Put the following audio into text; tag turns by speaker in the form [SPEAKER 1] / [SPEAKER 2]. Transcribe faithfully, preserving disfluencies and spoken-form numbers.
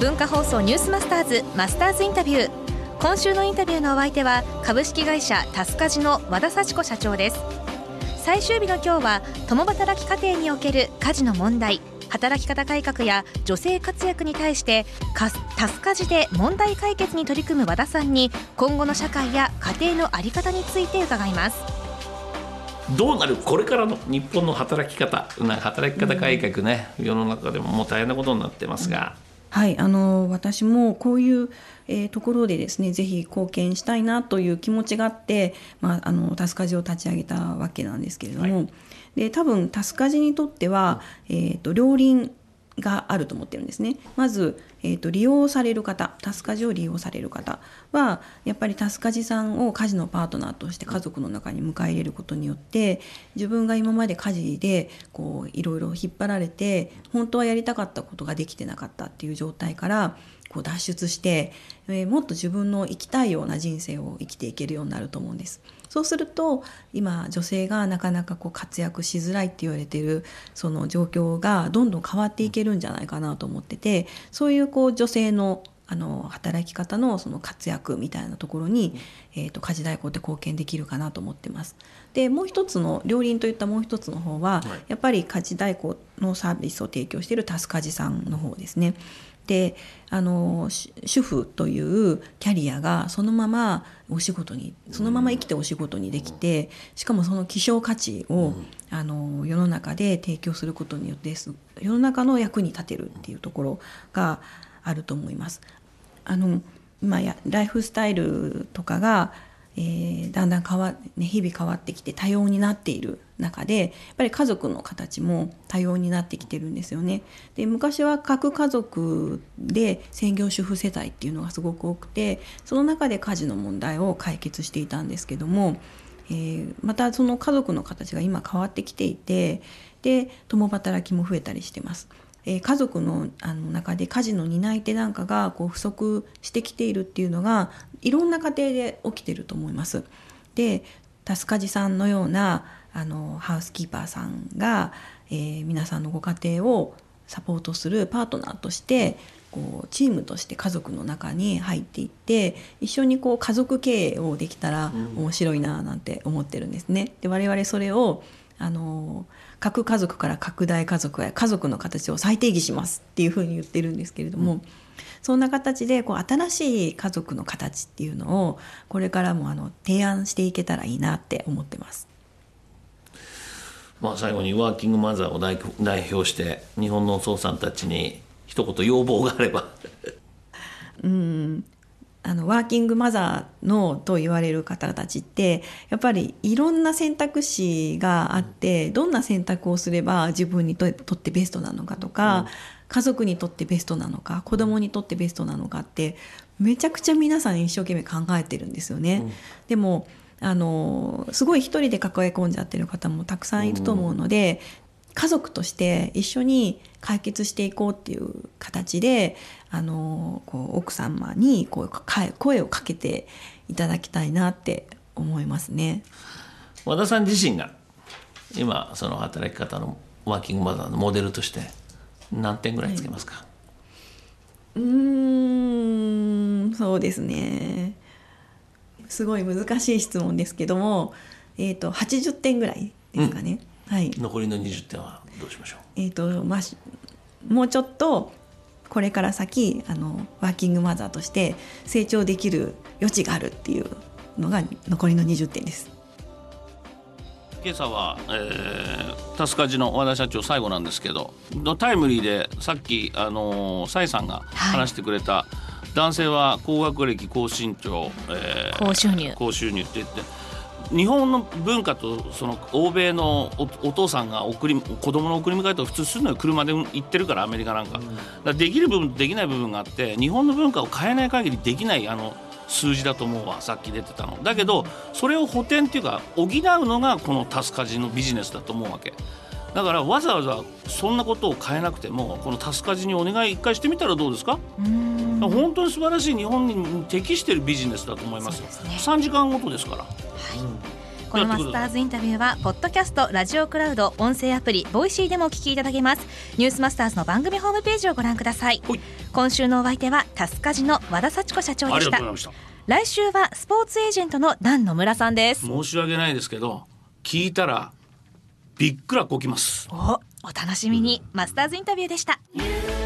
[SPEAKER 1] 文化放送ニュースマスターズマスターズインタビュー。今週のインタビューのお相手は株式会社タスカジの和田幸子社長です。最終日の今日は共働き家庭における家事の問題、働き方改革や女性活躍に対してタスカジで問題解決に取り組む和田さんに今後の社会や家庭の在り方について伺います。
[SPEAKER 2] どうなるこれからの日本の働き方、働き方改革ね、うん、世の中でももう大変なことになってますが、
[SPEAKER 3] うん、はい、あの私もこういう、えー、ところでですね、ぜひ貢献したいなという気持ちがあって、まあ、あのタスカジを立ち上げたわけなんですけれども、はい、で多分タスカジにとっては、えー、と両輪があると思ってるんですね。まず、えー、と利用される方、タスカジを利用される方はやっぱりタスカジさんを家事のパートナーとして家族の中に迎え入れることによって、自分が今まで家事でこういろいろ引っ張られて本当はやりたかったことができてなかったっていう状態からこう脱出して、えー、もっと自分の生きたいような人生を生きていけるようになると思うんです。そうすると今女性がなかなかこう活躍しづらいって言われているその状況がどんどん変わっていけるんじゃないかなと思ってて、そういうこう女性のあの働き方のその活躍みたいなところに、えーと、家事代行って貢献できるかなと思ってます。でもう一つの両輪といったもう一つの方は、はい、やっぱり家事代行のサービスを提供しているタスカジさんの方ですね。であの主婦というキャリアがそのままお仕事にそのまま生きてお仕事にできて、しかもその希少価値をあの世の中で提供することによって世の中の役に立てるっていうところがあると思います。あの今やライフスタイルとかが、えー、だんだん変わ、ね、日々変わってきて多様になっている中で、やっぱり家族の形も多様になってきてるんですよね。で昔は核家族で専業主婦世帯っていうのがすごく多くて、その中で家事の問題を解決していたんですけども、えー、またその家族の形が今変わってきていて、で共働きも増えたりしてます。えー、家族 の, あの中で家事の担い手なんかがこう不足してきているっていうのがいろんな家庭で起きていると思います。でタスカジさんのようなあのハウスキーパーさんが、えー、皆さんのご家庭をサポートするパートナーとしてこうチームとして家族の中に入っていって一緒にこう家族経営をできたら面白いななんて思ってるんですね。で我々それをあの核家族から拡大家族へ家族の形を再定義しますっていうふうに言ってるんですけれども、うん、そんな形でこう新しい家族の形っていうのをこれからもあの提案していけたらいいなって思ってます。
[SPEAKER 2] まあ、最後にワーキングマザーを 代, 代表して日本のお父さんたちに一言要望があれば
[SPEAKER 3] うんあのワーキングマザーのと言われる方たちってやっぱりいろんな選択肢があって、どんな選択をすれば自分にとってベストなのかとか、うん、家族にとってベストなのか子供にとってベストなのかってめちゃくちゃ皆さん一生懸命考えてるんですよね、うん、でもあのすごい一人で抱え込んじゃってる方もたくさんいると思うので、うん、家族として一緒に解決していこうっていう形であのこう奥様にこう声をかけていただきたいなって思いますね。
[SPEAKER 2] 和田さん自身が今その働き方のワーキングマザーのモデルとして何点ぐらいつけますか？はい、
[SPEAKER 3] うーんそうですね、すごい難しい質問ですけども、えーと、はちじゅってんぐらいですかね、うんはい、
[SPEAKER 2] 残りのにじゅってんはどうしましょう？
[SPEAKER 3] えーとまあ、もうちょっとこれから先あのワーキングマザーとして成長できる余地があるっていうのが残りのにじゅってんです。
[SPEAKER 2] 今朝は、えー、タスカジの和田社長最後なんですけど、タイムリーでさっきあのサイさんが話してくれた、はい、男性は高学歴高身長、
[SPEAKER 1] えー、高収入
[SPEAKER 2] 高収入って言って日本の文化とその欧米の お, お父さんが送り子供の送り迎えと普通するのよ車で行ってるからアメリカなんか、うん、だからできる部分とできない部分があって日本の文化を変えない限りできないあの数字だと思うわ。さっき出てたのだけどそれを補填っていうか補うのがこのタスカジのビジネスだと思うわけだからわざわざそんなことを変えなくてもこのタスカジにお願い一回してみたらどうですか？うーん本当に素晴らしい日本に適しているビジネスだと思いますよ、ね、さんじかんごとですから、はい
[SPEAKER 1] このマスターズインタビューはポッドキャスト、ラジオクラウド、音声アプリボイシーでもお聞きいただけます。ニュースマスターズの番組ホームページをご覧ください。今週のお相手はタスカジの和田幸子社長でした。
[SPEAKER 2] ありがとうございました。
[SPEAKER 1] 来週はスポーツエージェントの段野村さんです。
[SPEAKER 2] 申し訳ないですけど聞いたらびっくらこきます。
[SPEAKER 1] お、お楽しみに。マスターズインタビューでした。